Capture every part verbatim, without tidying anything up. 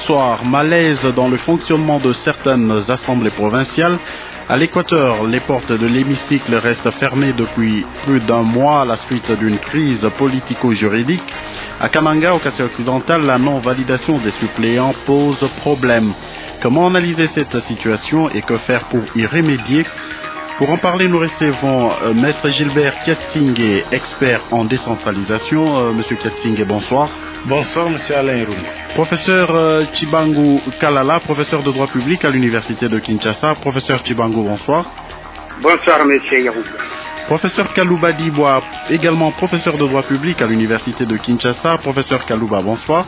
bonsoir. Malaise dans le fonctionnement de certaines assemblées provinciales. À l'Équateur, les portes de l'hémicycle restent fermées depuis plus d'un mois à la suite d'une crise politico-juridique. À Kananga, au Kassai-Occidental, la non-validation des suppléants pose problème. Comment analyser cette situation et que faire pour y remédier? Pour en parler, nous recevons euh, Maître Gilbert Kiatsingue, expert en décentralisation. Euh, Monsieur Kiatsingue, bonsoir. Bonsoir, Monsieur Alain Roux. Professeur euh, Chibangu Kalala, professeur de droit public à l'Université de Kinshasa. Professeur Chibangu, bonsoir. Bonsoir, Monsieur Yarou. Professeur Kalouba Dibois, également professeur de droit public à l'Université de Kinshasa. Professeur Kalouba, bonsoir.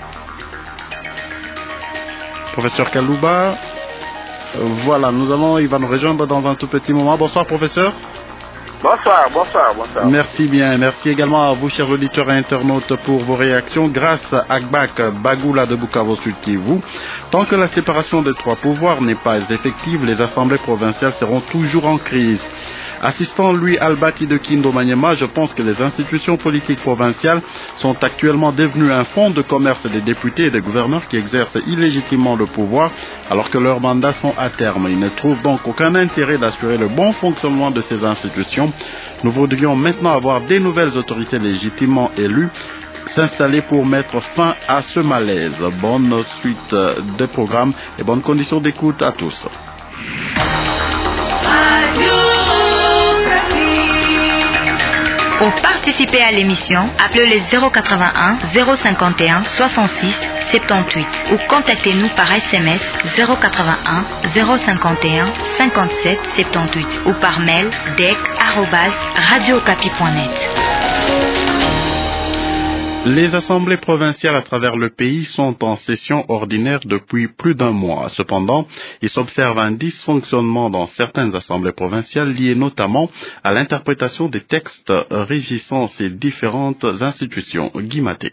Professeur Kalouba, euh, voilà, nous allons, il va nous rejoindre dans un tout petit moment. Bonsoir, professeur. Bonsoir, bonsoir, bonsoir. Merci bien. Merci également à vous, chers auditeurs et internautes, pour vos réactions. Grâce à Agbak Bagoula de Bukavu Sud Kivu, tant que la séparation des trois pouvoirs n'est pas effective, les assemblées provinciales seront toujours en crise. Assistant Louis Albati de Kindo Maniema, je pense que les institutions politiques provinciales sont actuellement devenues un fonds de commerce des députés et des gouverneurs qui exercent illégitimement le pouvoir alors que leurs mandats sont à terme. Ils ne trouvent donc aucun intérêt d'assurer le bon fonctionnement de ces institutions. Nous voudrions maintenant avoir des nouvelles autorités légitimement élues s'installer pour mettre fin à ce malaise. Bonne suite des programmes et bonnes conditions d'écoute à tous. Pour participer à l'émission, appelez les zéro quatre-vingt-un, zéro cinquante et un, soixante-six, soixante-dix-huit ou contactez-nous par S M S zéro quatre-vingt-un, zéro cinquante et un, cinquante-sept, soixante-dix-huit ou par mail dec arobase radiocapi point net. Les assemblées provinciales à travers le pays sont en session ordinaire depuis plus d'un mois. Cependant, il s'observe un dysfonctionnement dans certaines assemblées provinciales lié notamment à l'interprétation des textes régissant ces différentes institutions. Guy Maté.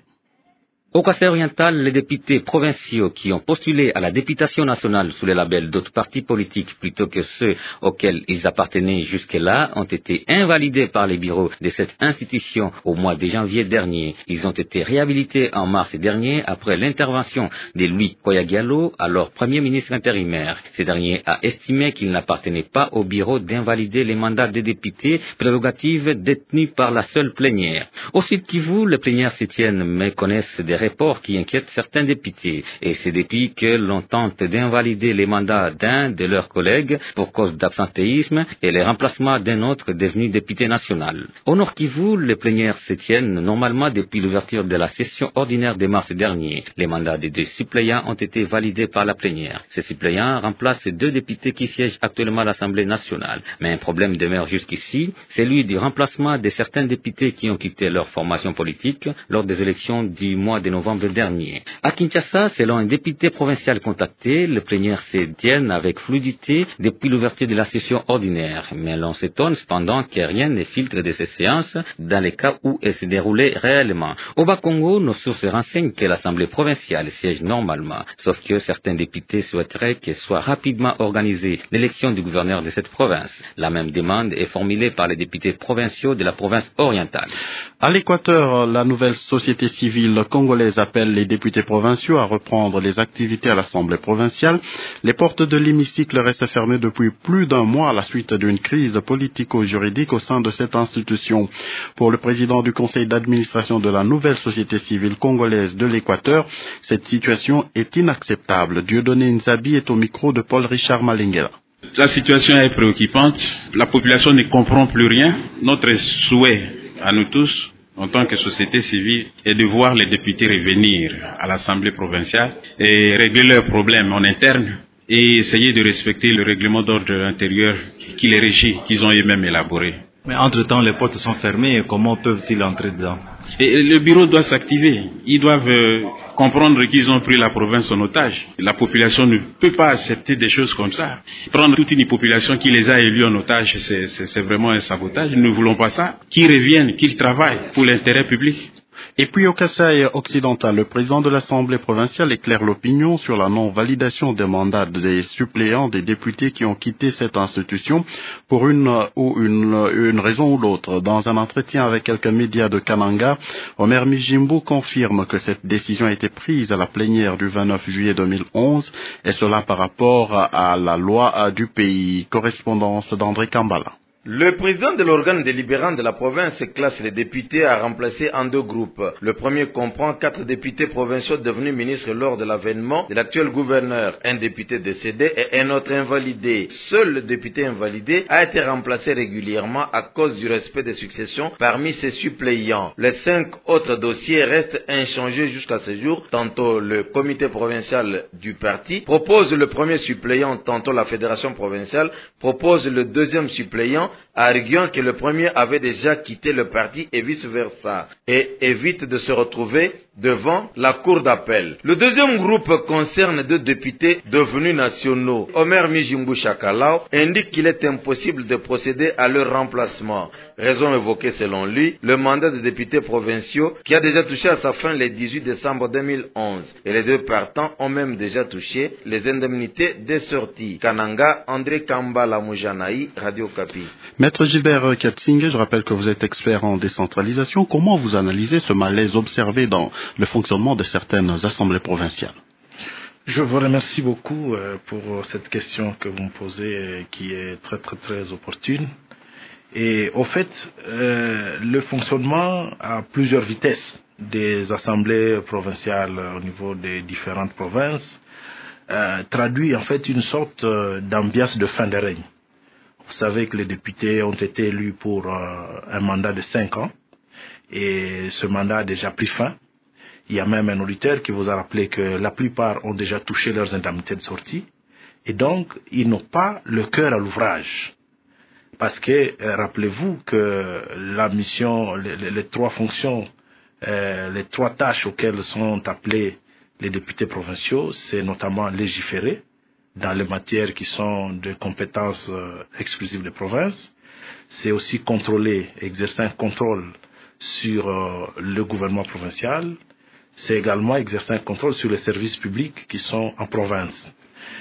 Au Kassai-Oriental, les députés provinciaux qui ont postulé à la députation nationale sous le label d'autres partis politiques plutôt que ceux auxquels ils appartenaient jusque-là ont été invalidés par les bureaux de cette institution au mois de janvier dernier. Ils ont été réhabilités en mars dernier après l'intervention de Louis Koya-Diallo, alors Premier ministre intérimaire. Ce dernier a estimé qu'il n'appartenait pas au bureau d'invalider les mandats des députés, prérogatives détenues par la seule plénière. Au Sud Kivu, les plénières se tiennent mais connaissent des reports qui inquiètent certains députés. Et c'est depuis que l'on tente d'invalider les mandats d'un de leurs collègues pour cause d'absentéisme et le remplacement d'un autre devenu député national. Au Nord Kivu, les plénières se tiennent normalement depuis l'ouverture de la session ordinaire de mars dernier. Les mandats des deux suppléants ont été validés par la plénière. Ces suppléants remplacent deux députés qui siègent actuellement à l'Assemblée nationale. Mais un problème demeure jusqu'ici, celui du remplacement de certains députés qui ont quitté leur formation politique lors des élections du mois de novembre dernier. À Kinshasa, selon un député provincial contacté, les plénières se tiennent avec fluidité depuis l'ouverture de la session ordinaire. Mais l'on s'étonne cependant que rien ne filtre de ces séances dans les cas où elles se déroulaient réellement. Au Bas-Congo, nos sources renseignent que l'Assemblée provinciale siège normalement, sauf que certains députés souhaiteraient que soit rapidement organisée l'élection du gouverneur de cette province. La même demande est formulée par les députés provinciaux de la province orientale. À l'Équateur, la nouvelle société civile congolaise appelle les députés provinciaux à reprendre les activités à l'Assemblée provinciale. Les portes de l'hémicycle restent fermées depuis plus d'un mois à la suite d'une crise politico-juridique au sein de cette institution. Pour le président du conseil d'administration de la nouvelle société civile congolaise de l'Équateur, cette situation est inacceptable. Dieudonné Nzabi est au micro de Paul Richard Malingela. La situation est préoccupante. La population ne comprend plus rien. Notre souhait à nous tous, en tant que société civile, est de voir les députés revenir à l'Assemblée provinciale et régler leurs problèmes en interne et essayer de respecter le règlement d'ordre intérieur qui les régit, qu'ils ont eux-mêmes élaboré. Mais entre-temps, les portes sont fermées, comment peuvent-ils entrer dedans? Et le bureau doit s'activer. Ils doivent euh, comprendre qu'ils ont pris la province en otage. La population ne peut pas accepter des choses comme ça. Prendre toute une population qui les a élus en otage, c'est, c'est, c'est vraiment un sabotage. Nous ne voulons pas ça. Qu'ils reviennent, qu'ils travaillent pour l'intérêt public. Et puis au Kasaï occidental, le président de l'Assemblée provinciale éclaire l'opinion sur la non-validation des mandats des suppléants des députés qui ont quitté cette institution pour une ou une, une raison ou l'autre. Dans un entretien avec quelques médias de Kananga, Omer Mijimbo confirme que cette décision a été prise à la plénière du vingt-neuf juillet deux mille onze, et cela par rapport à la loi du pays. Correspondance d'André Kambala. Le président de l'organe délibérant de la province classe les députés à remplacer en deux groupes. Le premier comprend quatre députés provinciaux devenus ministres lors de l'avènement de l'actuel gouverneur, un député décédé et un autre invalidé. Seul le député invalidé a été remplacé régulièrement à cause du respect des successions parmi ses suppléants. Les cinq autres dossiers restent inchangés jusqu'à ce jour. Tantôt le comité provincial du parti propose le premier suppléant, tantôt la fédération provinciale propose le deuxième suppléant, arguant que le premier avait déjà quitté le parti et vice-versa, et évite de se retrouver devant la cour d'appel. Le deuxième groupe concerne deux députés devenus nationaux. Omer Mijimbo Chakalao indique qu'il est impossible de procéder à leur remplacement. Raison évoquée selon lui, le mandat des députés provinciaux qui a déjà touché à sa fin le dix-huit décembre deux mille onze. Et les deux partants ont même déjà touché les indemnités des sorties. Kananga, André Kambala Mujanaï, Radio Kapi. Maître Gilbert Katsingé, je rappelle que vous êtes expert en décentralisation. Comment vous analysez ce malaise observé dans le fonctionnement de certaines assemblées provinciales? Je vous remercie beaucoup pour cette question que vous me posez, qui est très très très opportune. Et au fait, euh, le fonctionnement à plusieurs vitesses des assemblées provinciales au niveau des différentes provinces euh, traduit en fait une sorte d'ambiance de fin de règne. Vous savez que les députés ont été élus pour euh, un mandat de cinq ans et ce mandat a déjà pris fin. Il y a même un auditeur qui vous a rappelé que la plupart ont déjà touché leurs indemnités de sortie et donc ils n'ont pas le cœur à l'ouvrage. Parce que euh, rappelez-vous que la mission, les, les, les trois fonctions, euh, les trois tâches auxquelles sont appelés les députés provinciaux, c'est notamment légiférer dans les matières qui sont de compétences euh, exclusives des provinces. C'est aussi contrôler, exercer un contrôle sur euh, le gouvernement provincial. C'est également exercer un contrôle sur les services publics qui sont en province.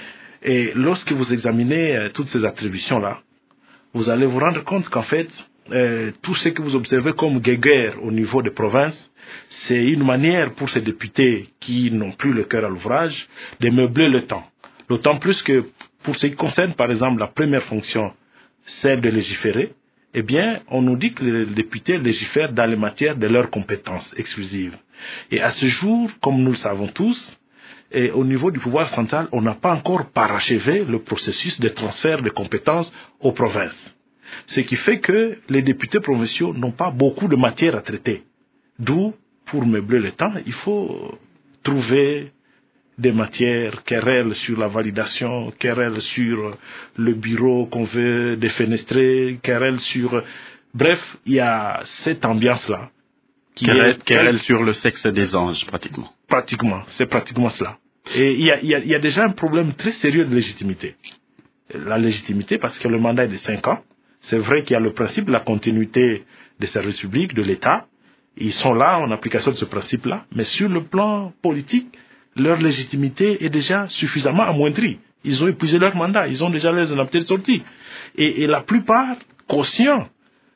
Et lorsque vous examinez euh, toutes ces attributions-là, vous allez vous rendre compte qu'en fait, euh, tout ce que vous observez comme guéguerre au niveau des provinces, c'est une manière pour ces députés qui n'ont plus le cœur à l'ouvrage de meubler le temps. D'autant plus que pour ce qui concerne par exemple la première fonction, celle de légiférer, eh bien on nous dit que les députés légifèrent dans les matières de leurs compétences exclusives. Et à ce jour, comme nous le savons tous, et au niveau du pouvoir central, on n'a pas encore parachevé le processus de transfert de compétences aux provinces. Ce qui fait que les députés provinciaux n'ont pas beaucoup de matière à traiter. D'où, pour meubler le temps, il faut trouver des matières, querelles sur la validation, querelles sur le bureau qu'on veut défenestrer, querelles sur... Bref, il y a cette ambiance-là. Querelle, querelle sur le sexe des anges, pratiquement. Pratiquement, c'est pratiquement cela. Et il y a, il y a, il y a déjà un problème très sérieux de légitimité. La légitimité, parce que le mandat est de cinq ans. C'est vrai qu'il y a le principe de la continuité des services publics, de l'État. Ils sont là en application de ce principe-là. Mais sur le plan politique, leur légitimité est déjà suffisamment amoindrie. Ils ont épuisé leur mandat. Ils ont déjà leurs indemnités de sortie. Et, et la plupart, conscients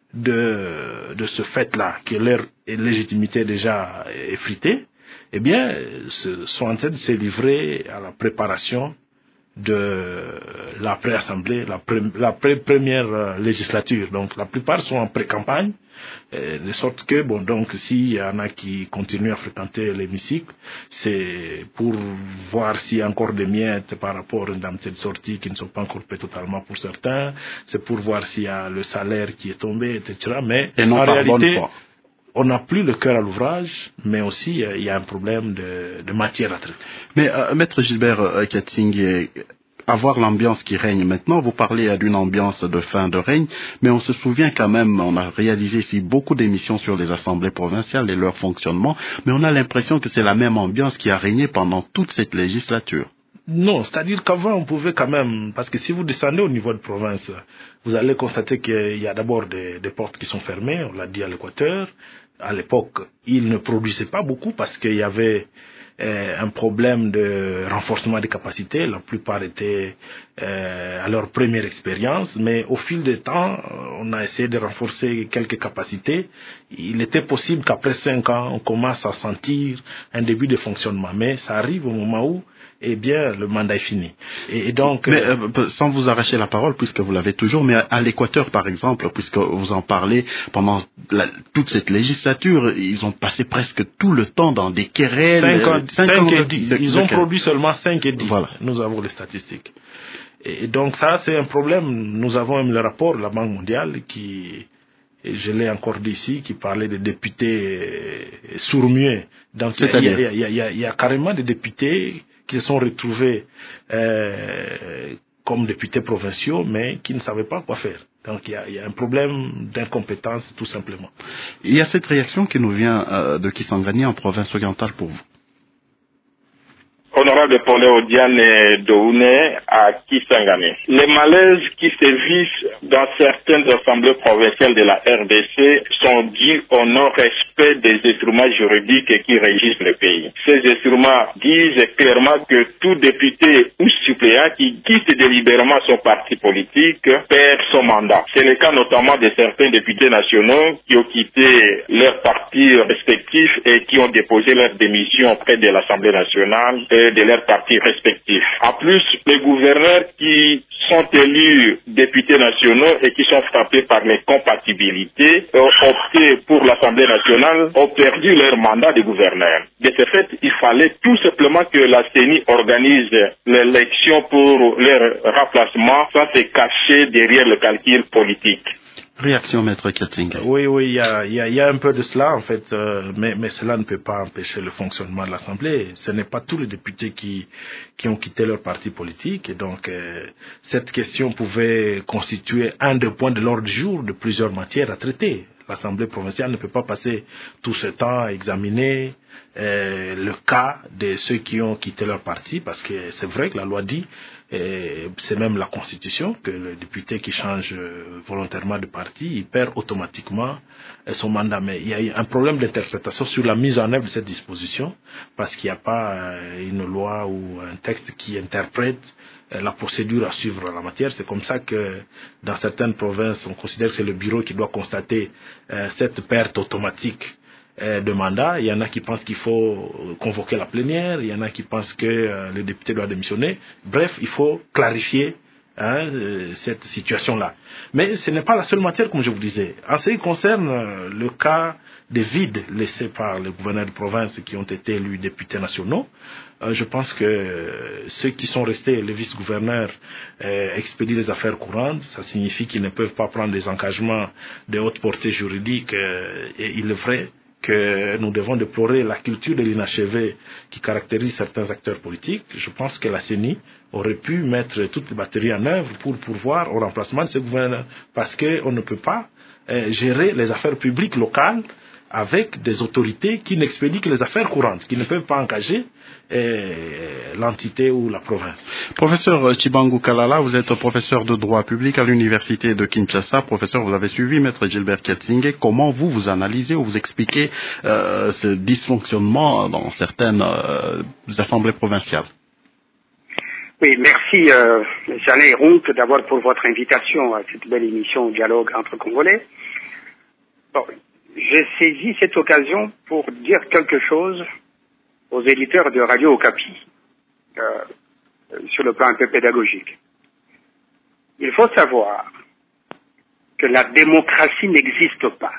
de, de ce fait-là, que leur légitimité est déjà effritée, eh bien, sont en train de se livrer à la préparation de la pré-assemblée, la, pré, la pré première législature. Donc, la plupart sont en pré-campagne, euh, de sorte que, bon, donc, s'il y en a qui continuent à fréquenter l'hémicycle, c'est pour voir s'il y a encore des miettes par rapport aux indemnités de sortie qui ne sont pas encore payées totalement pour certains, c'est pour voir s'il y a le salaire qui est tombé, et cetera. Mais, et non en réalité, on n'a plus le cœur à l'ouvrage, mais aussi euh, il y a un problème de, de matière à traiter. Mais euh, Maître Gilbert euh, Katsingé, avoir l'ambiance qui règne maintenant, vous parlez euh, d'une ambiance de fin de règne, mais on se souvient quand même, on a réalisé ici beaucoup d'émissions sur les assemblées provinciales et leur fonctionnement, mais on a l'impression que c'est la même ambiance qui a régné pendant toute cette législature. Non, c'est-à-dire qu'avant on pouvait quand même, parce que si vous descendez au niveau de province, vous allez constater qu'il y a d'abord des, des portes qui sont fermées, on l'a dit à l'Équateur. à l'époque, ils ne produisaient pas beaucoup parce qu'il y avait euh, un problème de renforcement des capacités. La plupart étaient euh, à leur première expérience, mais au fil du temps, on a essayé de renforcer quelques capacités. Il était possible qu'après cinq ans, on commence à sentir un début de fonctionnement, mais ça arrive au moment où eh bien, le mandat est fini. Et, et donc, mais euh, sans vous arracher la parole, puisque vous l'avez toujours, mais à, à l'Équateur, par exemple, puisque vous en parlez, pendant la, toute cette législature, ils ont passé presque tout le temps dans des querelles. cinq et dix. Ils ont produit seulement cinq et dix. Voilà. Nous avons les statistiques. Et, et donc, ça, c'est un problème. Nous avons même le rapport de la Banque mondiale qui, et je l'ai encore dit ici, qui parlait des députés sourds-muets. Donc, il y, y, y, y, y a carrément des députés qui se sont retrouvés euh, comme députés provinciaux, mais qui ne savaient pas quoi faire. Donc il y, y a un problème d'incompétence, tout simplement. Il y a cette réaction qui nous vient euh, de Kisangani en province orientale pour vous. Honorable Paul Odiane Doune à Kisangani. Les malaises qui sévissent dans certaines assemblées provinciales de la R D C sont dus au non-respect des instruments juridiques qui régissent le pays. Ces instruments disent clairement que tout député ou suppléant qui quitte délibérément son parti politique perd son mandat. C'est le cas notamment de certains députés nationaux qui ont quitté leurs partis respectifs et qui ont déposé leur démission auprès de l'Assemblée nationale de leurs partis respectifs. En plus, les gouverneurs qui sont élus députés nationaux et qui sont frappés par les compatibilités ont opté pour l'Assemblée nationale ont perdu leur mandat de gouverneur. De ce fait, il fallait tout simplement que la C E N I organise l'élection pour leur remplacement sans se cacher derrière le calcul politique. Réaction, Maître Kiatinga. Oui, oui, il y a, y, a, y a un peu de cela, en fait, euh, mais, mais cela ne peut pas empêcher le fonctionnement de l'Assemblée. Ce n'est pas tous les députés qui, qui ont quitté leur parti politique, et donc euh, cette question pouvait constituer un des points de l'ordre du jour de plusieurs matières à traiter. L'Assemblée provinciale ne peut pas passer tout ce temps à examiner euh, le cas de ceux qui ont quitté leur parti, parce que c'est vrai que la loi dit, et c'est même la Constitution, que le député qui change volontairement de parti, il perd automatiquement son mandat. Mais il y a eu un problème d'interprétation sur la mise en œuvre de cette disposition, parce qu'il n'y a pas une loi ou un texte qui interprète la procédure à suivre en la matière. C'est comme ça que dans certaines provinces, on considère que c'est le bureau qui doit constater euh, cette perte automatique euh, de mandat. Il y en a qui pensent qu'il faut convoquer la plénière, il y en a qui pensent que euh, le député doit démissionner. Bref, il faut clarifier hein, euh, cette situation-là. Mais ce n'est pas la seule matière, comme je vous disais. En ce qui concerne euh, le cas des vides laissés par les gouverneurs de province qui ont été élus députés nationaux, euh, je pense que euh, ceux qui sont restés, les vice-gouverneurs, euh, expédient les affaires courantes. Ça signifie qu'ils ne peuvent pas prendre des engagements de haute portée juridique. Euh, et il est vrai que nous devons déplorer la culture de l'inachevé qui caractérise certains acteurs politiques. Je pense que la C E N I aurait pu mettre toutes les batteries en œuvre pour pourvoir au remplacement de ces gouverneurs. Parce qu'on ne peut pas euh, gérer les affaires publiques locales avec des autorités qui n'expédient que les affaires courantes, qui ne peuvent pas engager euh, l'entité ou la province. Professeur Chibangu Kalala, vous êtes professeur de droit public à l'université de Kinshasa. Professeur, vous avez suivi Maître Gilbert Kiatinga. Comment vous, vous analysez ou vous expliquez euh, ce dysfonctionnement dans certaines euh, assemblées provinciales? Oui, merci euh, Jeanne Ronc d'abord pour votre invitation à cette belle émission au dialogue entre Congolais. Bon, j'ai saisi cette occasion pour dire quelque chose aux éditeurs de Radio Okapi euh, sur le plan un peu pédagogique. Il faut savoir que la démocratie n'existe pas.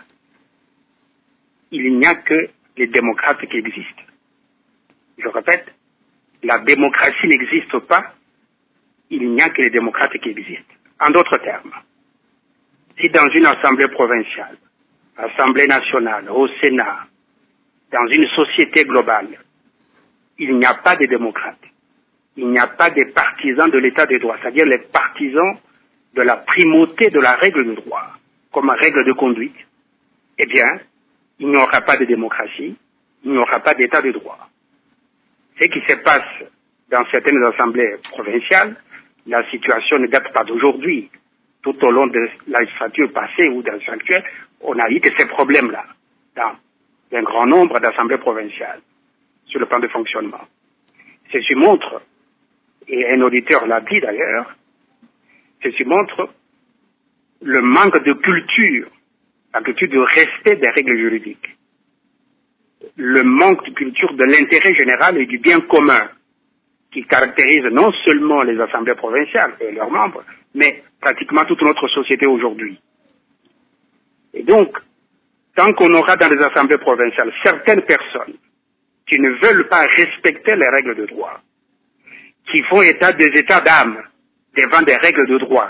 Il n'y a que les démocrates qui existent. Je répète, la démocratie n'existe pas, il n'y a que les démocrates qui existent. En d'autres termes, si dans une assemblée provinciale, Assemblée nationale, au Sénat, dans une société globale, il n'y a pas de démocrates. Il n'y a pas de partisans de l'état de droit, c'est-à-dire les partisans de la primauté de la règle de droit comme règle de conduite. Eh bien, il n'y aura pas de démocratie, il n'y aura pas d'état de droit. Ce qui se passe dans certaines assemblées provinciales, la situation ne date pas d'aujourd'hui. Tout au long de la législature passée ou de l'actuelle, on a eu que ces problèmes-là. Dans d'un grand nombre d'assemblées provinciales sur le plan de fonctionnement. Ceci montre, et un auditeur l'a dit d'ailleurs, ceci montre le manque de culture, la culture de respect des règles juridiques, le manque de culture de l'intérêt général et du bien commun qui caractérise non seulement les assemblées provinciales et leurs membres, mais pratiquement toute notre société aujourd'hui. Et donc, tant qu'on aura dans les assemblées provinciales certaines personnes qui ne veulent pas respecter les règles de droit, qui font état des états d'âme devant des règles de droit,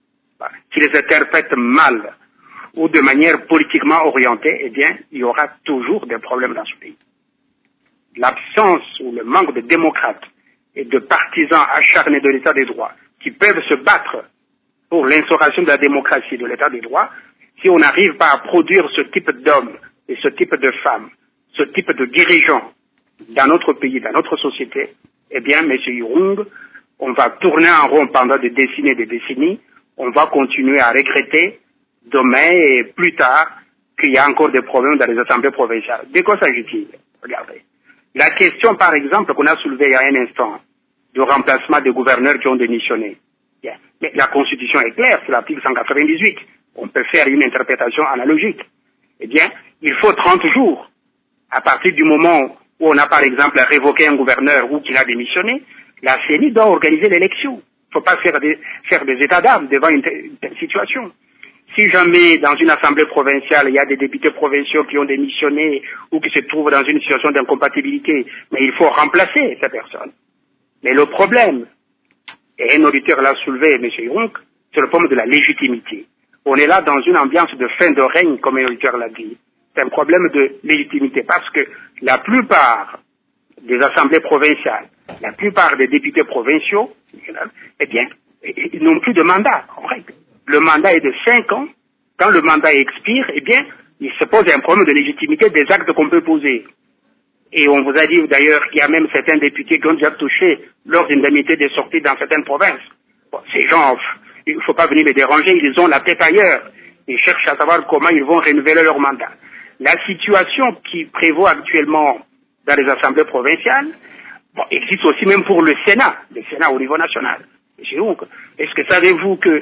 qui les interprètent mal ou de manière politiquement orientée, eh bien, il y aura toujours des problèmes dans ce pays. L'absence ou le manque de démocrates et de partisans acharnés de l'état des droits qui peuvent se battre pour l'instauration de la démocratie et de l'état des droits, si on n'arrive pas à produire ce type d'hommes et ce type de femmes, ce type de dirigeants dans notre pays, dans notre société, eh bien, M. Irung, on va tourner en rond pendant des décennies et des décennies, on va continuer à regretter demain et plus tard qu'il y a encore des problèmes dans les assemblées provinciales. De quoi s'agit-il? Regardez. La question, par exemple, qu'on a soulevée il y a un instant, du remplacement des gouverneurs qui ont démissionné. Bien. Mais la Constitution est claire, c'est l'article cent quatre-vingt-dix-huit. On peut faire une interprétation analogique. Eh bien, il faut trente jours. À partir du moment où on a, par exemple, révoqué un gouverneur ou qu'il a démissionné, la C E N I doit organiser l'élection. Il ne faut pas faire des, faire des états d'âme devant une telle, une telle situation. Si jamais dans une assemblée provinciale, il y a des députés provinciaux qui ont démissionné ou qui se trouvent dans une situation d'incompatibilité, mais il faut remplacer ces personnes. Mais le problème, et un auditeur l'a soulevé, M. Irung, c'est le problème de la légitimité. On est là dans une ambiance de fin de règne, comme un auditeur l'a dit. C'est un problème de légitimité parce que la plupart des assemblées provinciales, la plupart des députés provinciaux, eh bien, ils n'ont plus de mandat, en règle. Le mandat est de cinq ans. Quand le mandat expire, eh bien, il se pose un problème de légitimité des actes qu'on peut poser. Et on vous a dit d'ailleurs qu'il y a même certains députés qui ont déjà touché leurs indemnités de sortie dans certaines provinces. Bon, ces gens, il ne faut pas venir les déranger, ils ont la tête ailleurs. Ils cherchent à savoir comment ils vont renouveler leur mandat. La situation qui prévaut actuellement dans les assemblées provinciales, bon, existe aussi même pour le Sénat, le Sénat au niveau national. Est-ce que savez-vous que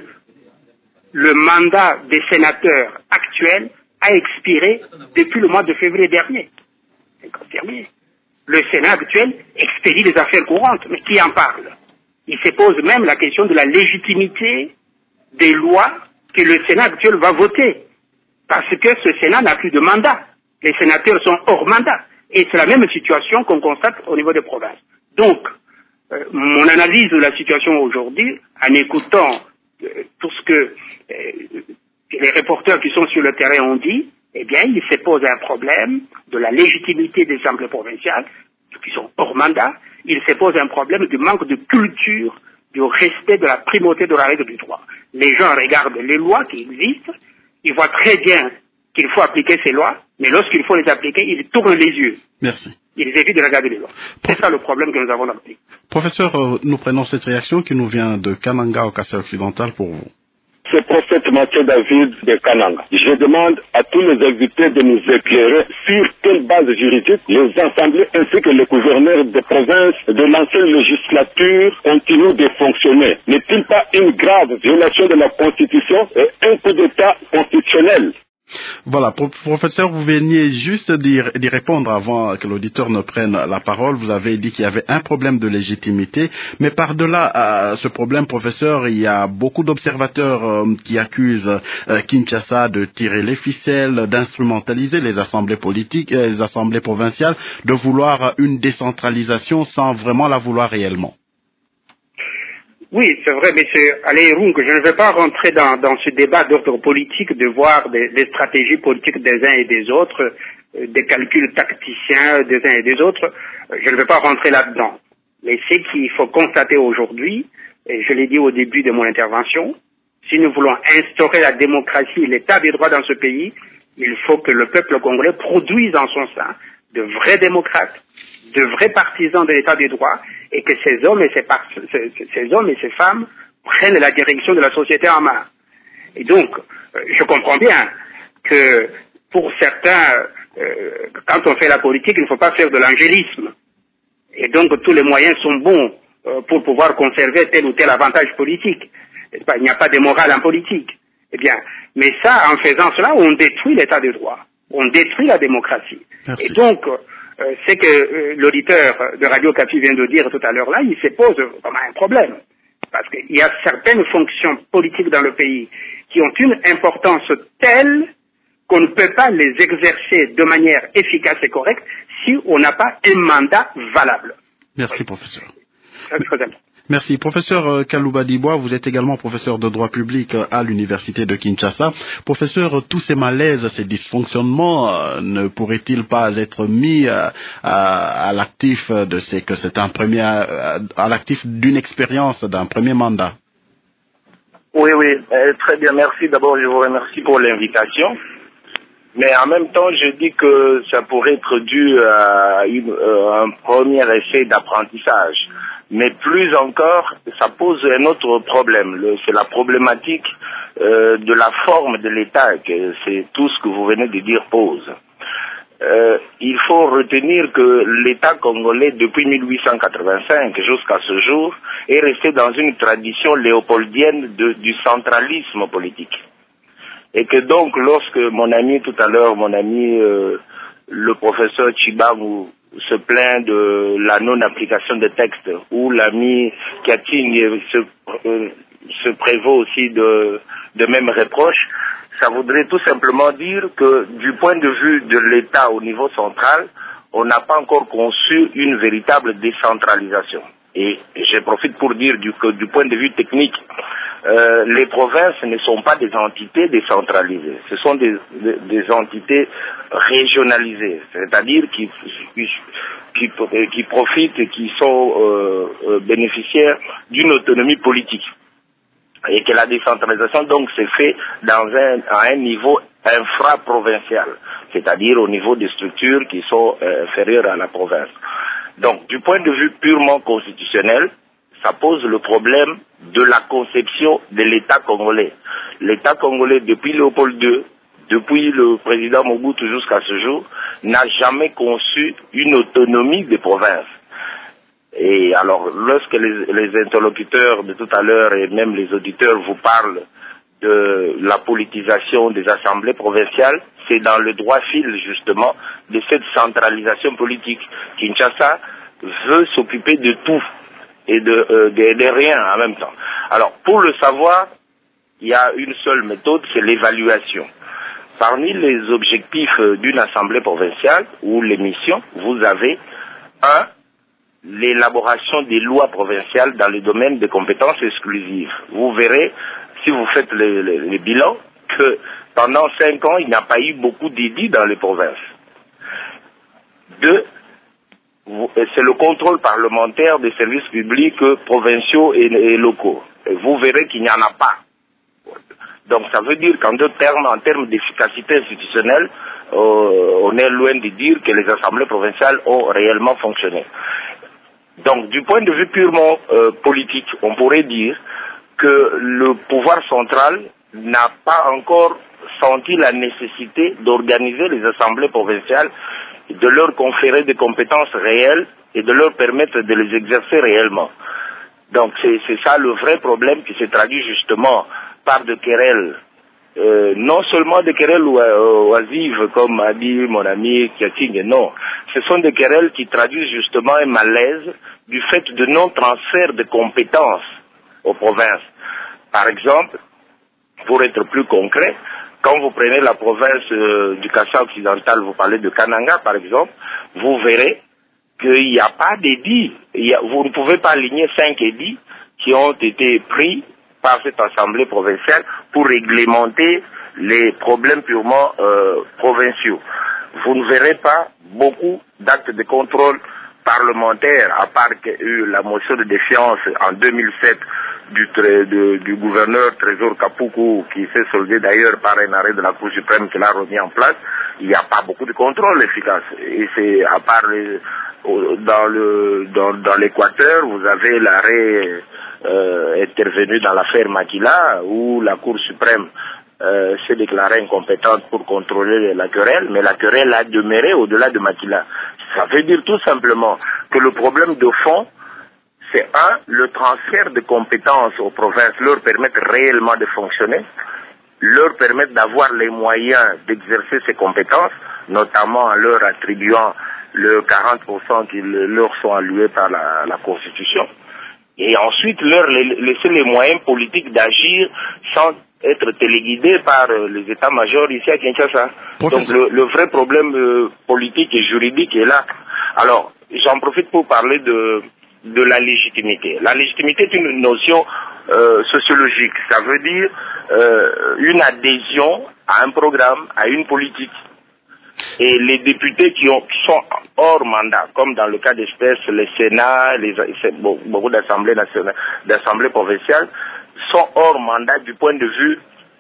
le mandat des sénateurs actuels a expiré depuis le mois de février dernier? C'est confirmé. Le Sénat actuel expédie les affaires courantes, mais qui en parle? Il se pose même la question de la légitimité des lois que le Sénat actuel va voter. Parce que ce Sénat n'a plus de mandat. Les sénateurs sont hors mandat. Et c'est la même situation qu'on constate au niveau des provinces. Donc, euh, mon analyse de la situation aujourd'hui, en écoutant euh, tout ce que euh, les reporters qui sont sur le terrain ont dit, eh bien, il se pose un problème de la légitimité des assemblées provinciales, qui sont hors mandat. Il se pose un problème du manque de culture, du respect de la primauté de la règle du droit. Les gens regardent les lois qui existent, ils voient très bien qu'il faut appliquer ces lois, mais lorsqu'il faut les appliquer, ils tournent les yeux. Merci. Ils évitent de regarder les lois. C'est ça le problème que nous avons dans le pays. Professeur, nous prenons cette réaction qui nous vient de Kananga au Kassai occidental pour vous. C'est prophète Mathieu David de Kananga. Je demande à tous les invités de nous éclairer sur quelle base juridique les assemblées ainsi que les gouverneurs des provinces de l'ancienne législature continuent de fonctionner. N'est-il pas une grave violation de la Constitution et un coup d'État constitutionnel? Voilà, professeur, vous veniez juste d'y répondre avant que l'auditeur ne prenne la parole. Vous avez dit qu'il y avait un problème de légitimité, mais par-delà à ce problème, professeur, il y a beaucoup d'observateurs euh, qui accusent euh, Kinshasa de tirer les ficelles, d'instrumentaliser les assemblées politiques, euh, les assemblées provinciales, de vouloir une décentralisation sans vraiment la vouloir réellement. Oui, c'est vrai, mais c'est Alain Irung, je ne vais pas rentrer dans, dans ce débat d'ordre politique de voir des, des stratégies politiques des uns et des autres, euh, des calculs tacticiens des uns et des autres. Euh, je ne vais pas rentrer là-dedans. Mais ce qu'il faut constater aujourd'hui, et je l'ai dit au début de mon intervention, si nous voulons instaurer la démocratie et l'état des droits dans ce pays, il faut que le peuple congolais produise en son sein de vrais démocrates, de vrais partisans de l'état des droits, et que ces hommes et ces, par- ces, ces hommes et ces femmes prennent la direction de la société en main. Et donc, euh, je comprends bien que pour certains, euh, quand on fait la politique, il ne faut pas faire de l'angélisme. Et donc tous les moyens sont bons euh, pour pouvoir conserver tel ou tel avantage politique. Il n'y a pas de morale en politique. Eh bien, mais ça, en faisant cela, on détruit l'état de droit. On détruit la démocratie. Merci. Et donc, euh, c'est que euh, l'auditeur de Radio Kapi vient de dire tout à l'heure là, il se pose vraiment un problème. Parce qu'il y a certaines fonctions politiques dans le pays qui ont une importance telle qu'on ne peut pas les exercer de manière efficace et correcte si on n'a pas un mandat valable. Merci, professeur. Ça, c'est très important. Merci. Professeur Kalouba Dibois, vous êtes également professeur de droit public à l'université de Kinshasa. Professeur, tous ces malaises, ces dysfonctionnements euh, ne pourraient-ils pas être mis euh, à, à l'actif de ce que c'est un premier, à, à l'actif d'une expérience, d'un premier mandat? Oui, oui, euh, très bien. Merci. D'abord, je vous remercie pour l'invitation. Mais en même temps, je dis que ça pourrait être dû à une, euh, un premier essai d'apprentissage. Mais plus encore, ça pose un autre problème. Le, c'est la problématique euh, de la forme de l'État, que c'est tout ce que vous venez de dire pose. Euh, il faut retenir que l'État congolais, depuis mille huit cent quatre-vingt-cinq jusqu'à ce jour, est resté dans une tradition léopoldienne de, du centralisme politique. Et que donc, lorsque mon ami tout à l'heure, mon ami euh, le professeur Chibangu se plaint de la non-application des textes, ou l'ami Kating se, euh, se prévaut aussi de, de mêmes reproches, ça voudrait tout simplement dire que du point de vue de l'État au niveau central, on n'a pas encore conçu une véritable décentralisation. Et je profite pour dire du, que du point de vue technique, euh, les provinces ne sont pas des entités décentralisées, ce sont des, des, des entités régionalisées, c'est-à-dire qui, qui, qui, qui profitent et qui sont euh, euh, bénéficiaires d'une autonomie politique. Et que la décentralisation donc s'est faite dans un, à un niveau infra-provincial, c'est-à-dire au niveau des structures qui sont euh, inférieures à la province. Donc, du point de vue purement constitutionnel, ça pose le problème de la conception de l'État congolais. L'État congolais, depuis Léopold deux, depuis le président Mobutu jusqu'à ce jour, n'a jamais conçu une autonomie des provinces. Et alors, lorsque les, les interlocuteurs de tout à l'heure et même les auditeurs vous parlent de la politisation des assemblées provinciales, c'est dans le droit fil, justement, de cette centralisation politique. Kinshasa veut s'occuper de tout et de, euh, de, de rien en même temps. Alors, pour le savoir, il y a une seule méthode, c'est l'évaluation. Parmi les objectifs d'une assemblée provinciale ou les missions, vous avez un, l'élaboration des lois provinciales dans le domaine des compétences exclusives. Vous verrez, si vous faites le, le, le bilan, que pendant cinq ans, il n'y a pas eu beaucoup d'édits dans les provinces. Deux, c'est le contrôle parlementaire des services publics provinciaux et, et locaux. Et vous verrez qu'il n'y en a pas. Donc ça veut dire qu'en deux termes, en termes d'efficacité institutionnelle, euh, on est loin de dire que les assemblées provinciales ont réellement fonctionné. Donc du point de vue purement euh, politique, on pourrait dire que le pouvoir central n'a pas encore senti la nécessité d'organiser les assemblées provinciales, de leur conférer des compétences réelles et de leur permettre de les exercer réellement. Donc c'est, c'est ça le vrai problème qui se traduit justement par de querelles, euh, non seulement des querelles oisives comme a dit mon ami Kiating, non, ce sont des querelles qui traduisent justement un malaise du fait de non-transfert de compétences aux provinces. Par exemple, pour être plus concret, quand vous prenez la province euh, du Kassa occidental, vous parlez de Kananga par exemple, vous verrez qu'il n'y a pas d'édits. Vous ne pouvez pas aligner cinq édits qui ont été pris par cette assemblée provinciale pour réglementer les problèmes purement euh, provinciaux. Vous ne verrez pas beaucoup d'actes de contrôle parlementaire, à part qu'il y a eu la motion de défiance en deux mille sept du, de, du gouverneur Trésor Kapuku, qui s'est soldé d'ailleurs par un arrêt de la Cour suprême qui l'a remis en place. Il n'y a pas beaucoup de contrôle efficace. Et c'est à part les, dans le dans, dans l'Équateur, vous avez l'arrêt euh, intervenu dans l'affaire Makila, où la Cour suprême euh, s'est déclarée incompétente pour contrôler la querelle, mais la querelle a demeuré au-delà de Makila. Ça veut dire tout simplement que le problème de fond, c'est un, le transfert de compétences aux provinces leur permettre réellement de fonctionner, leur permettre d'avoir les moyens d'exercer ces compétences, notamment en leur attribuant le quarante pour cent qui leur sont alloués par la, la Constitution, et ensuite leur laisser les moyens politiques d'agir sans être téléguidés par les états-majors ici à Kinshasa. Donc le, le vrai problème euh, politique et juridique est là. Alors, j'en profite pour parler de, de la légitimité. La légitimité est une notion euh, sociologique. Ça veut dire euh, une adhésion à un programme, à une politique. Et les députés qui, ont, qui sont hors mandat, comme dans le cas d'espèce, les Sénats, les, beaucoup d'assemblées nationales, d'assemblées provinciales, sont hors mandat du point de vue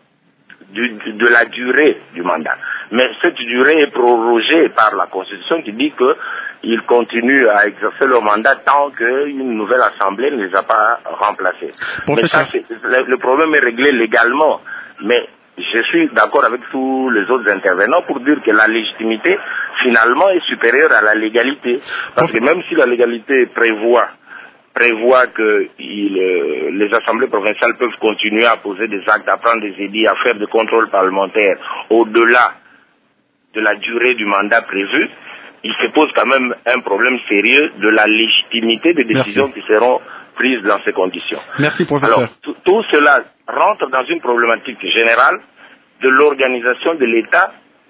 du, de la durée du mandat. Mais cette durée est prorogée par la Constitution qui dit qu'ils continuent à exercer leur mandat tant qu'une nouvelle assemblée ne les a pas remplacés. Mais ça, le, le problème est réglé légalement. Mais je suis d'accord avec tous les autres intervenants pour dire que la légitimité, finalement, est supérieure à la légalité. Parce que même si la légalité prévoit prévoit que il, euh, les assemblées provinciales peuvent continuer à poser des actes, à prendre des édits, à faire des contrôles parlementaires au-delà de la durée du mandat prévu, il se pose quand même un problème sérieux de la légitimité des décisions Merci. Qui seront prises dans ces conditions. Merci, professeur. Alors, tout, tout cela rentre dans une problématique générale de l'organisation de l'État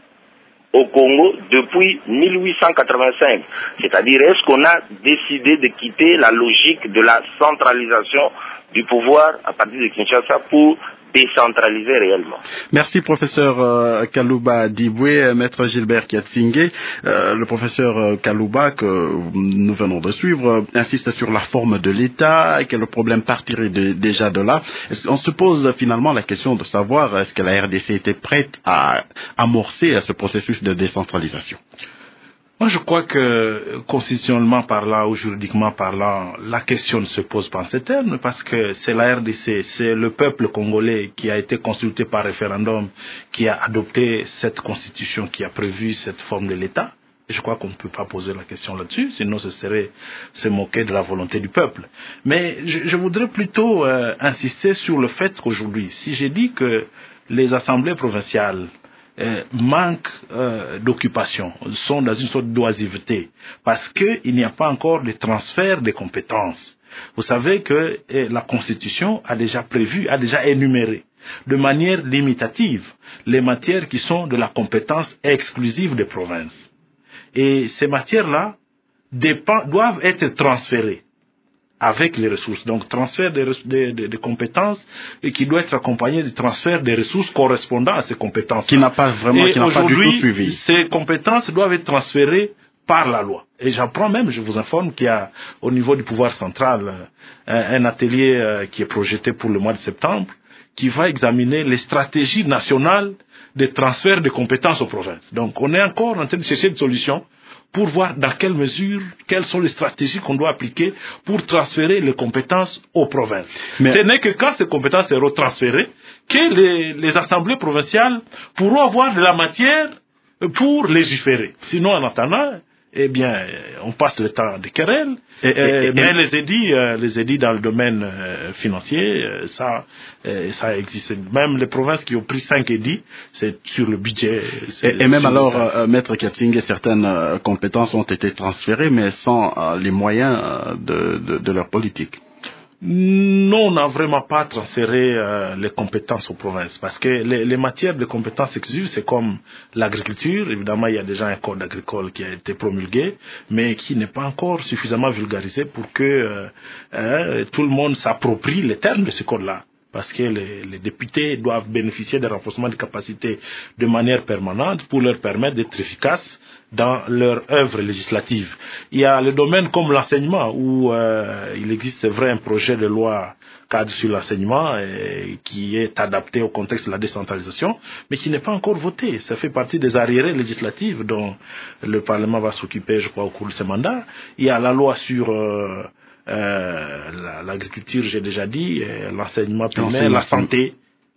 au Congo depuis mille huit cent quatre-vingt-cinq. C'est-à-dire, est-ce qu'on a décidé de quitter la logique de la centralisation du pouvoir à partir de Kinshasa pour décentraliser réellement. Merci professeur euh, Kalouba Diboué, maître Gilbert Kiatsingé. Euh, le professeur euh, Kalouba que nous venons de suivre euh, insiste sur la forme de l'État et que le problème partirait de, déjà de là. On se pose finalement la question de savoir est-ce que la R D C était prête à amorcer ce processus de décentralisation. Moi, je crois que, constitutionnellement parlant ou juridiquement parlant, la question ne se pose pas en ces termes, parce que c'est la R D C, c'est le peuple congolais qui a été consulté par référendum, qui a adopté cette constitution qui a prévu cette forme de l'État. Et je crois qu'on ne peut pas poser la question là-dessus, sinon ce serait se moquer de la volonté du peuple. Mais je, je voudrais plutôt euh, insister sur le fait qu'aujourd'hui, si j'ai dit que les assemblées provinciales Euh, manque euh, d'occupation, sont dans une sorte d'oisiveté, parce qu'il n'y a pas encore de transfert des compétences. Vous savez que eh, la Constitution a déjà prévu, a déjà énuméré de manière limitative les matières qui sont de la compétence exclusive des provinces. Et ces matières-là dépend, doivent être transférées avec les ressources. Donc, transfert des, des, des, des compétences et qui doit être accompagné du transfert des ressources correspondant à ces compétences. Qui n'a pas vraiment, et qui n'a pas du tout suivi. Ces compétences doivent être transférées par la loi. Et j'apprends même, je vous informe qu'il y a au niveau du pouvoir central un, un atelier qui est projeté pour le mois de septembre qui va examiner les stratégies nationales de transfert de compétences aux provinces. Donc, on est encore en train de chercher des solutions pour voir dans quelle mesure, quelles sont les stratégies qu'on doit appliquer pour transférer les compétences aux provinces. Mais ce n'est que quand ces compétences seront transférées que les, les assemblées provinciales pourront avoir de la matière pour légiférer. Sinon, en attendant, eh bien, on passe le temps des querelles. Et, et, et, mais et, les édits, euh, les édits dans le domaine euh, financier, euh, ça, euh, ça existe. Même les provinces qui ont pris cinq édits, c'est sur le budget. Et, et même alors, euh, maître Kiatsingé, certaines euh, compétences ont été transférées, mais sans euh, les moyens euh, de, de, de leur politique. Non, on n'a vraiment pas transféré euh, les compétences aux provinces, parce que les, les matières de compétences exclusives, c'est comme l'agriculture. Évidemment, il y a déjà un code agricole qui a été promulgué, mais qui n'est pas encore suffisamment vulgarisé pour que euh, euh, tout le monde s'approprie les termes de ce code-là. Parce que les, les députés doivent bénéficier d'un renforcement de capacités de manière permanente pour leur permettre d'être efficaces dans leur œuvre législative. Il y a le domaine comme l'enseignement où euh, il existe, c'est vrai, un projet de loi cadre sur l'enseignement et, qui est adapté au contexte de la décentralisation, mais qui n'est pas encore voté. Ça fait partie des arriérés législatifs dont le Parlement va s'occuper, je crois, au cours de ce mandat. Il y a la loi sur euh, euh, l'agriculture, j'ai déjà dit, l'enseignement primaire, la santé.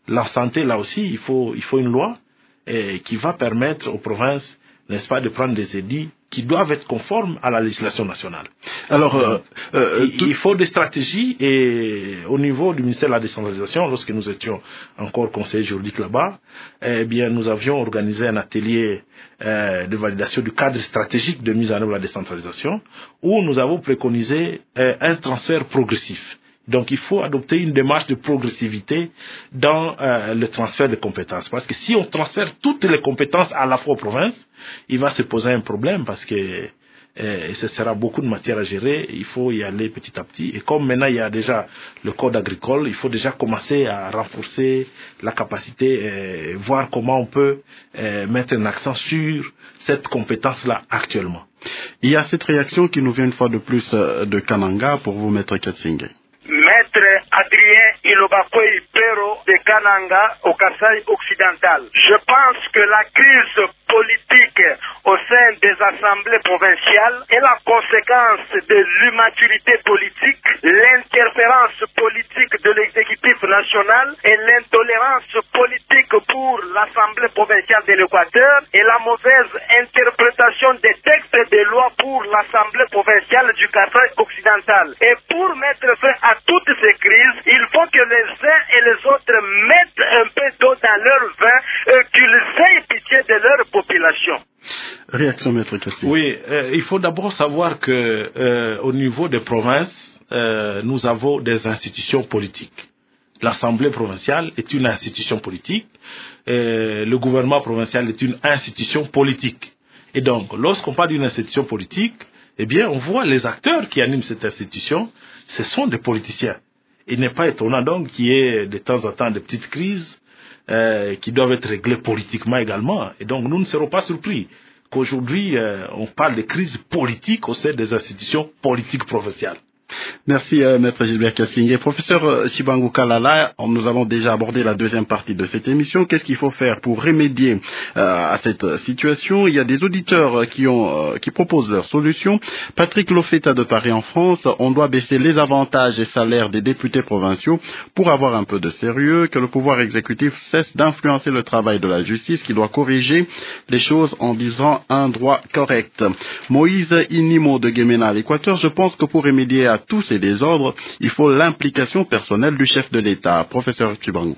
la santé, là aussi, il faut, il faut une loi et, qui va permettre aux provinces, n'est-ce pas, de prendre des édits qui doivent être conformes à la législation nationale. Alors, euh, euh, il, tout... il faut des stratégies et au niveau du ministère de la décentralisation, lorsque nous étions encore conseillers juridiques là-bas, eh bien, nous avions organisé un atelier euh, de validation du cadre stratégique de mise en œuvre de la décentralisation où nous avons préconisé euh, un transfert progressif. Donc, il faut adopter une démarche de progressivité dans euh, le transfert de compétences. Parce que si on transfère toutes les compétences à la fois aux provinces, il va se poser un problème parce que euh, ce sera beaucoup de matière à gérer. Il faut y aller petit à petit. Et comme maintenant, il y a déjà le code agricole, il faut déjà commencer à renforcer la capacité, euh, voir comment on peut euh, mettre un accent sur cette compétence-là actuellement. Il y a cette réaction qui nous vient une fois de plus de Kananga pour vous, Maître Katsinge. Maître Adrien Ilobakoy Pero de Kananga au Kasaï occidental. Je pense que la crise politique au sein des assemblées provinciales est la conséquence de l'immaturité politique, l'interférence politique de l'exécutif national et l'intolérance politique pour l'assemblée provinciale de l'Équateur et la mauvaise interprétation des textes de loi pour l'assemblée provinciale du Kasaï occidental. Et pour mettre fin à toutes ces crises, il faut que les uns et les autres mettent un peu d'eau dans leur vin et qu'ils aient pitié de leur population. Réaction, Maître Kassi. Oui, euh, il faut d'abord savoir que euh, au niveau des provinces, euh, nous avons des institutions politiques. L'Assemblée provinciale est une institution politique, euh, le gouvernement provincial est une institution politique. Et donc, lorsqu'on parle d'une institution politique, eh bien, on voit les acteurs qui animent cette institution, ce sont des politiciens. Il n'est pas étonnant donc qu'il y ait de temps en temps des petites crises euh, qui doivent être réglées politiquement également. Et donc, nous ne serons pas surpris qu'aujourd'hui, euh, on parle de crise politique au sein des institutions politiques provinciales. Merci, euh, Maître Gilbert Kassinge. Professeur euh, Chibangu Kalala, nous avons déjà abordé la deuxième partie de cette émission. Qu'est-ce qu'il faut faire pour remédier euh, à cette situation? Il y a des auditeurs qui ont euh, qui proposent leurs solutions. Patrick Lofeta de Paris en France, on doit baisser les avantages et salaires des députés provinciaux pour avoir un peu de sérieux, que le pouvoir exécutif cesse d'influencer le travail de la justice qui doit corriger les choses en disant un droit correct. Moïse Inimo de Guémena à l'Équateur, je pense que pour remédier à tous ces désordres, il faut l'implication personnelle du chef de l'État. Professeur Chibangu.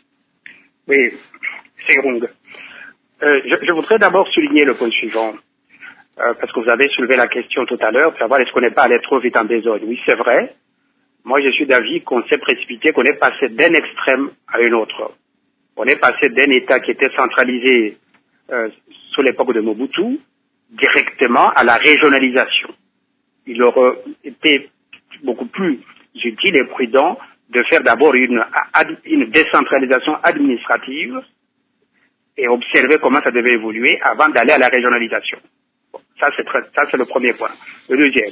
Oui, c'est Rung. Euh, je, je voudrais d'abord souligner le point suivant, euh, parce que vous avez soulevé la question tout à l'heure, de savoir est-ce qu'on n'est pas allé trop vite en désordre. Oui, c'est vrai. Moi, je suis d'avis qu'on s'est précipité, qu'on est passé d'un extrême à un autre. On est passé d'un État qui était centralisé euh, sous l'époque de Mobutu, directement à la régionalisation. Il aurait été beaucoup plus utile et prudent de faire d'abord une, une décentralisation administrative et observer comment ça devait évoluer avant d'aller à la régionalisation. Bon, ça, c'est très, ça, c'est le premier point. Le deuxième,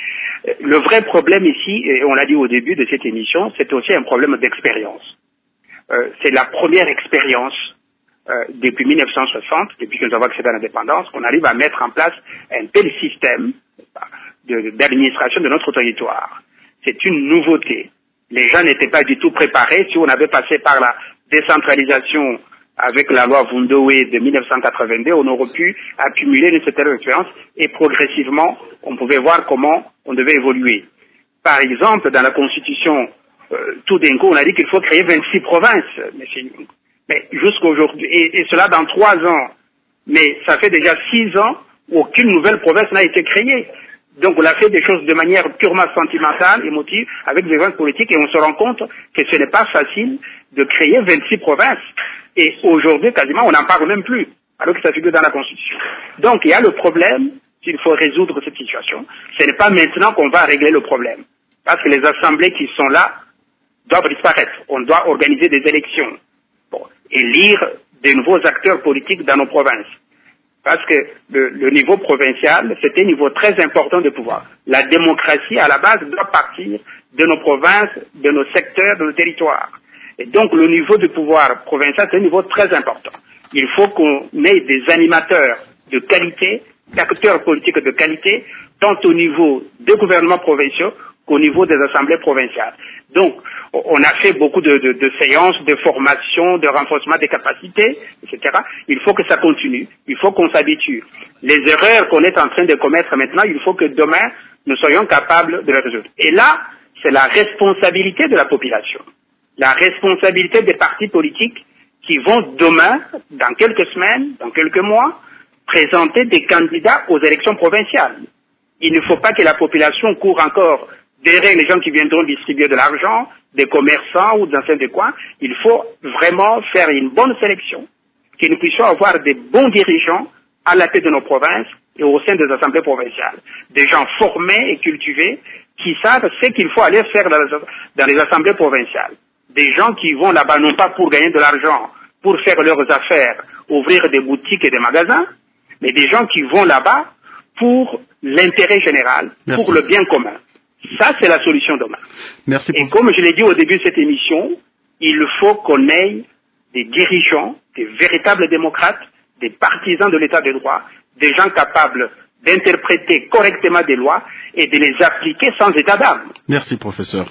le vrai problème ici, et on l'a dit au début de cette émission, c'est aussi un problème d'expérience. Euh, c'est la première expérience euh, depuis mille neuf cent soixante, depuis que nous avons accédé à l'indépendance, qu'on arrive à mettre en place un tel système de, d'administration de notre territoire. C'est une nouveauté. Les gens n'étaient pas du tout préparés. Si on avait passé par la décentralisation avec la loi Vundowe de mille neuf cent quatre-vingt-deux, on aurait pu accumuler une certaine expérience et progressivement, on pouvait voir comment on devait évoluer. Par exemple, dans la Constitution, euh, tout d'un coup, on a dit qu'il faut créer vingt-six provinces. Mais, mais jusqu'aujourd'hui, et, et cela dans trois ans. Mais ça fait déjà six ans où aucune nouvelle province n'a été créée. Donc on a fait des choses de manière purement sentimentale, émotive, avec des raisons politiques, et on se rend compte que ce n'est pas facile de créer vingt-six provinces. Et aujourd'hui, quasiment, on n'en parle même plus, alors que ça figure dans la Constitution. Donc il y a le problème, s'il faut résoudre cette situation, ce n'est pas maintenant qu'on va régler le problème. Parce que les assemblées qui sont là doivent disparaître. On doit organiser des élections, bon, élire de nouveaux acteurs politiques dans nos provinces. Parce que le, le niveau provincial, c'est un niveau très important de pouvoir. La démocratie, à la base, doit partir de nos provinces, de nos secteurs, de nos territoires. Et donc, le niveau de pouvoir provincial, c'est un niveau très important. Il faut qu'on ait des animateurs de qualité d'acteurs politiques de qualité, tant au niveau des gouvernements provinciaux qu'au niveau des assemblées provinciales. Donc, on a fait beaucoup de, de, de séances, de formations, de renforcement des capacités, et cetera. Il faut que ça continue. Il faut qu'on s'habitue. Les erreurs qu'on est en train de commettre maintenant, il faut que demain, nous soyons capables de les résoudre. Et là, c'est la responsabilité de la population, la responsabilité des partis politiques qui vont demain, dans quelques semaines, dans quelques mois, présenter des candidats aux élections provinciales. Il ne faut pas que la population court encore derrière les gens qui viendront distribuer de l'argent, des commerçants ou d'anciens de coin. Il faut vraiment faire une bonne sélection, que nous puissions avoir des bons dirigeants à la tête de nos provinces et au sein des assemblées provinciales. Des gens formés et cultivés qui savent ce qu'il faut aller faire dans les assemblées provinciales. Des gens qui vont là-bas non pas pour gagner de l'argent, pour faire leurs affaires, ouvrir des boutiques et des magasins, mais des gens qui vont là-bas pour l'intérêt général, Merci. Pour le bien commun. Ça, c'est la solution demain. Merci et comme je l'ai dit au début de cette émission, il faut qu'on ait des dirigeants, des véritables démocrates, des partisans de l'état de droit, des gens capables d'interpréter correctement des lois et de les appliquer sans état d'âme. Merci, professeur.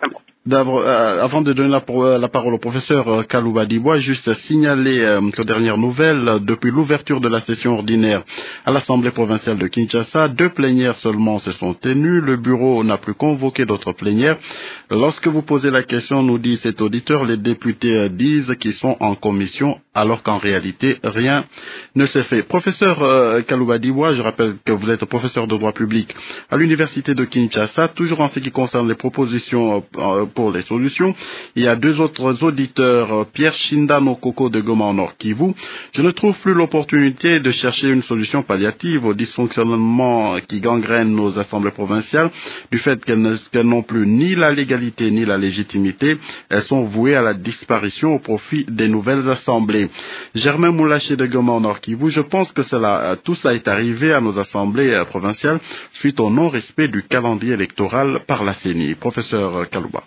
Euh, avant de donner la, la parole au professeur euh, Kalouba Dibois, juste signaler euh, que dernière nouvelle, euh, depuis l'ouverture de la session ordinaire à l'Assemblée provinciale de Kinshasa, deux plénières seulement se sont tenues. Le bureau n'a plus convoqué d'autres plénières. Lorsque vous posez la question, nous dit cet auditeur, les députés euh, disent qu'ils sont en commission, alors qu'en réalité, rien ne s'est fait. Professeur euh, Kalouba Dibois, je rappelle que vous êtes professeur de droit public à l'université de Kinshasa, toujours en ce qui concerne les propositions euh, pour les solutions. Il y a deux autres auditeurs, Pierre Shindano Koko de Goma en Nord Kivu. Je ne trouve plus l'opportunité de chercher une solution palliative au dysfonctionnement qui gangrène nos assemblées provinciales, du fait qu'elles, qu'elles n'ont plus ni la légalité ni la légitimité. Elles sont vouées à la disparition au profit des nouvelles assemblées. Germain Moulaché de Goma en Nord Kivu, je pense que cela, tout ça est arrivé à nos assemblées provinciales suite au non-respect du calendrier électoral par la C E N I. Professeur Kalouba.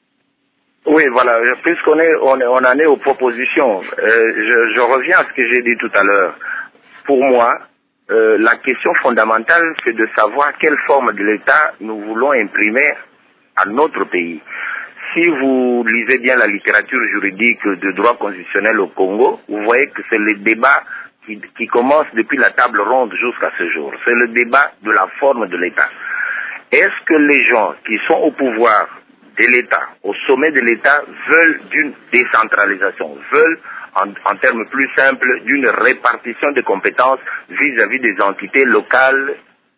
Oui, voilà, puisqu'on est, on, on en est aux propositions, euh, je, je reviens à ce que j'ai dit tout à l'heure. Pour moi, euh, la question fondamentale, c'est de savoir quelle forme de l'État nous voulons imprimer à notre pays. Si vous lisez bien la littérature juridique de droit constitutionnel au Congo, vous voyez que c'est le débat qui, qui commence depuis la table ronde jusqu'à ce jour. C'est le débat de la forme de l'État. Est-ce que les gens qui sont au pouvoir de l'État, au sommet de l'État, veulent d'une décentralisation, veulent, en, en termes plus simples, d'une répartition des compétences vis-à-vis des entités locales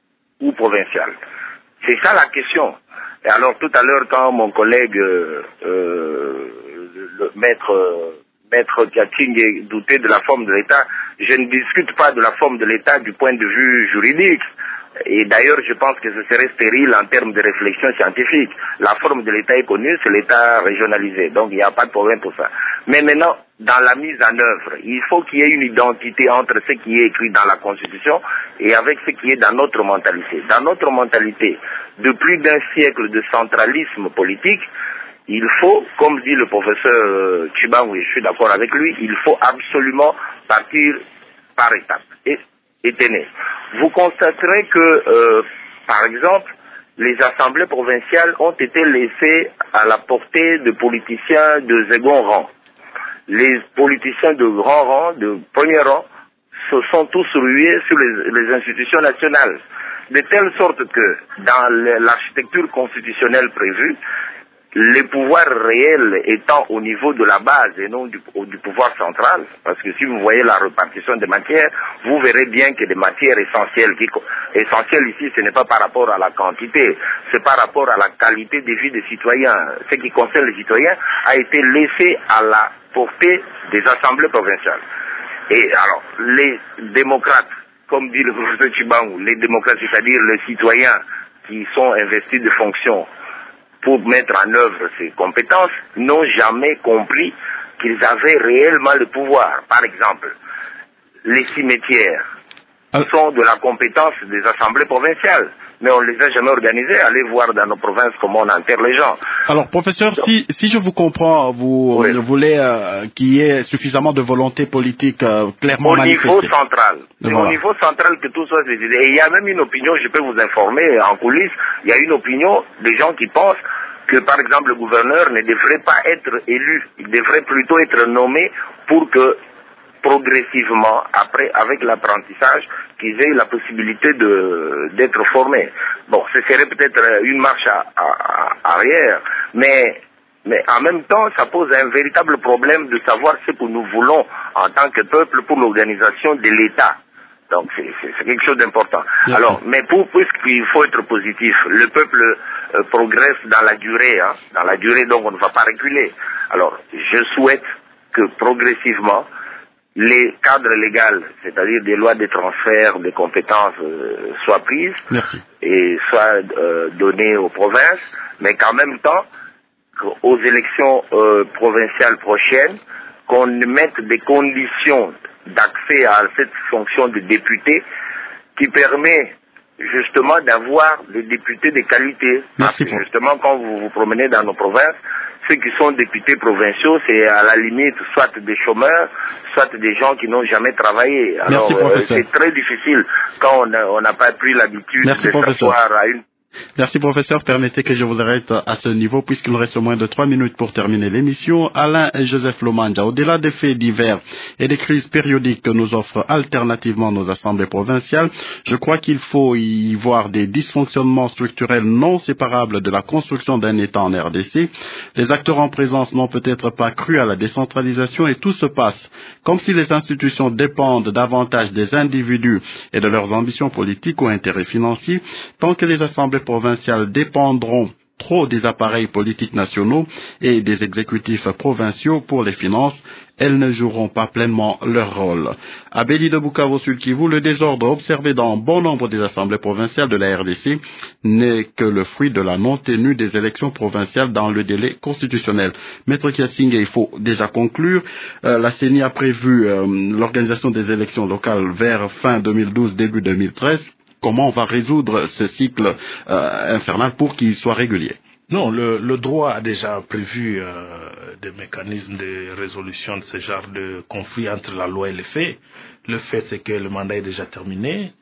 ou provinciales? C'est ça la question. Et alors tout à l'heure, quand mon collègue, euh, euh, le maître, euh, maître Tiating doutait de la forme de l'État, je ne discute pas de la forme de l'État du point de vue juridique. Et d'ailleurs, je pense que ce serait stérile en termes de réflexion scientifique. La forme de l'État est connue, c'est l'État régionalisé. Donc, il n'y a pas de problème pour ça. Mais maintenant, dans la mise en œuvre, il faut qu'il y ait une identité entre ce qui est écrit dans la Constitution et avec ce qui est dans notre mentalité. Dans notre mentalité, de plus d'un siècle de centralisme politique, il faut, comme dit le professeur Chibangu, et je suis d'accord avec lui, il faut absolument partir par étapes. Et, et tenez, vous constaterez que, euh, par exemple, les assemblées provinciales ont été laissées à la portée de politiciens de second rang. Les politiciens de grand rang, de premier rang, se sont tous rués sur les, les institutions nationales. De telle sorte que, dans l'architecture constitutionnelle prévue, les pouvoirs réels étant au niveau de la base et non du, du pouvoir central, parce que si vous voyez la répartition des matières, vous verrez bien que des matières essentielles, qui, essentielles ici, ce n'est pas par rapport à la quantité, c'est par rapport à la qualité de vie des citoyens. Ce qui concerne les citoyens a été laissé à la portée des assemblées provinciales. Et alors, les démocrates, comme dit le professeur Chibangu, les démocrates, c'est-à-dire les citoyens qui sont investis de fonctions pour mettre en œuvre ces compétences, n'ont jamais compris qu'ils avaient réellement le pouvoir. Par exemple, les cimetières sont de la compétence des assemblées provinciales. mais on ne les a jamais organisés. Allez voir dans nos provinces comment on enterre les gens. Alors, professeur, Donc, si, si je vous comprends, vous oui. voulez euh, qu'il y ait suffisamment de volonté politique euh, clairement au manifestée. Au niveau central. C'est voilà. au niveau central que tout ça se décide. Et il y a même une opinion, je peux vous informer en coulisses, il y a une opinion des gens qui pensent que, par exemple, le gouverneur ne devrait pas être élu. Il devrait plutôt être nommé pour que, progressivement, après, avec l'apprentissage, qu'ils aient la possibilité de d'être formés. Bon, ce serait peut-être une marche à, à, à arrière, mais, mais en même temps, ça pose un véritable problème de savoir ce que nous voulons en tant que peuple pour l'organisation de l'État. Donc c'est quelque chose d'important. Alors, mais pour puisqu'il faut être positif, le peuple euh, progresse dans la durée, hein, dans la durée, donc on ne va pas reculer. Alors, je souhaite que progressivement les cadres légaux, c'est-à-dire des lois de transfert de compétences, euh, soient prises Merci. et soient euh, données aux provinces, mais qu'en même temps, aux élections euh, provinciales prochaines, qu'on mette des conditions d'accès à cette fonction de député qui permet justement d'avoir des députés de qualité. Merci. Parce que justement, quand vous vous promenez dans nos provinces, ceux qui sont députés provinciaux, c'est à la limite soit des chômeurs, soit des gens qui n'ont jamais travaillé. Alors, euh, c'est très difficile quand on n'a pas pris l'habitude de s'asseoir à une... Merci, professeur. Permettez que je vous arrête à ce niveau, puisqu'il nous reste moins de trois minutes pour terminer l'émission. Alain et Joseph Lomanja, au-delà des faits divers et des crises périodiques que nous offrent alternativement nos assemblées provinciales, je crois qu'il faut y voir des dysfonctionnements structurels non séparables de la construction d'un État en R D C. Les acteurs en présence n'ont peut-être pas cru à la décentralisation et tout se passe comme si les institutions dépendent davantage des individus et de leurs ambitions politiques ou intérêts financiers, tant que les assemblées provinciales dépendront trop des appareils politiques nationaux et des exécutifs provinciaux pour les finances, elles ne joueront pas pleinement leur rôle. À Béli de Bukavu Sud Kivu, le désordre observé dans bon nombre des assemblées provinciales de la R D C n'est que le fruit de la non-tenue des élections provinciales dans le délai constitutionnel. Maître Kiasinga, il faut déjà conclure. Euh, la C E N I a prévu euh, l'organisation des élections locales vers fin deux mille douze, début deux mille treize. Comment on va résoudre ce cycle euh, infernal pour qu'il soit régulier? Non, le, le droit a déjà prévu euh, des mécanismes de résolution de ce genre de conflit entre la loi et les faits. Le fait, c'est que le mandat est déjà terminé.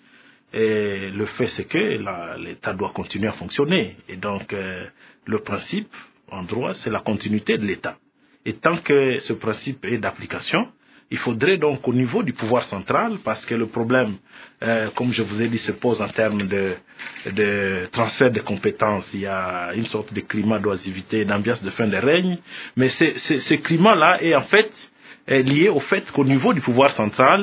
Et le fait, c'est que l'État doit continuer à fonctionner. Et donc, euh, le principe, en droit, c'est la continuité de l'État. Et tant que ce principe est d'application, il faudrait donc au niveau du pouvoir central, parce que le problème, euh, comme je vous ai dit, se pose en termes de, de transfert de compétences. Il y a une sorte de climat d'oisivité, d'ambiance de fin de règne. Mais c'est, c'est, ce climat-là est en fait est lié au fait qu'au niveau du pouvoir central,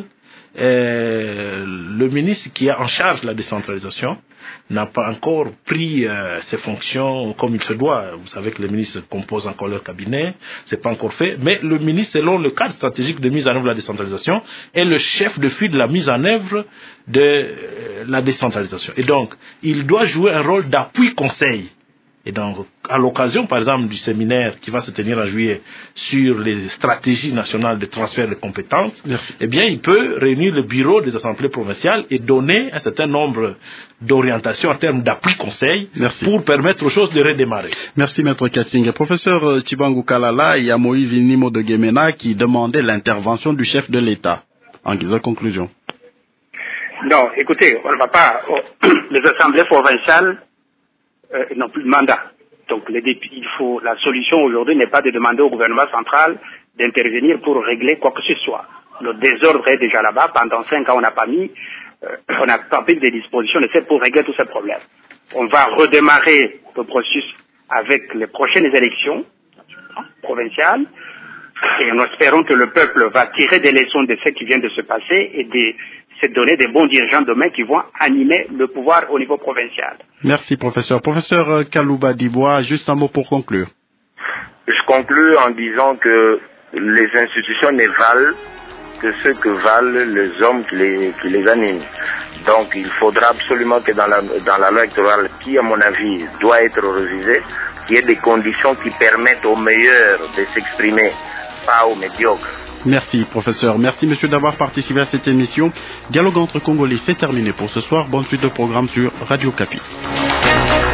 euh, le ministre qui est en charge de la décentralisation n'a pas encore pris euh, ses fonctions comme il se doit. Vous savez que les ministres composent encore leur cabinet, c'est pas encore fait, mais le ministre, selon le cadre stratégique de mise en œuvre de la décentralisation, est le chef de file de la mise en œuvre de euh, la décentralisation. Et donc, il doit jouer un rôle d'appui conseil. Et donc, à l'occasion, par exemple, du séminaire qui va se tenir en juillet sur les stratégies nationales de transfert de compétences, Merci. eh bien, il peut réunir le bureau des assemblées provinciales et donner un certain nombre d'orientations en termes d'appui conseil Merci. pour permettre aux choses de redémarrer. Merci, Maître Katsing. Professeur Chibangu Kalala, il y a Moïse Nimo de Gemena qui demandait l'intervention du chef de l'État. En guise de conclusion. Non, écoutez, on ne va pas... Oh, les assemblées provinciales Euh, n'ont plus de mandat. Donc les députés, il faut, la solution aujourd'hui n'est pas de demander au gouvernement central d'intervenir pour régler quoi que ce soit. Le désordre est déjà là-bas. Pendant cinq ans, on n'a pas mis, euh, on n'a pas pris des dispositions nécessaires pour régler tous ces problèmes. On va redémarrer le processus avec les prochaines élections provinciales et nous espérons que le peuple va tirer des leçons de ce qui vient de se passer et de se donner des bons dirigeants demain qui vont animer le pouvoir au niveau provincial. Merci, professeur. Professeur Kalouba Dibois, juste un mot pour conclure. Je conclue en disant que les institutions ne valent que ce que valent les hommes qui les, qui les animent. Donc il faudra absolument que dans la, dans la loi électorale, qui à mon avis doit être révisée, qu'il y ait des conditions qui permettent aux meilleurs de s'exprimer, pas aux médiocres. Merci, professeur. Merci, monsieur, d'avoir participé à cette émission. Dialogue entre Congolais, c'est terminé pour ce soir. Bonne suite de programme sur Radio Kapi.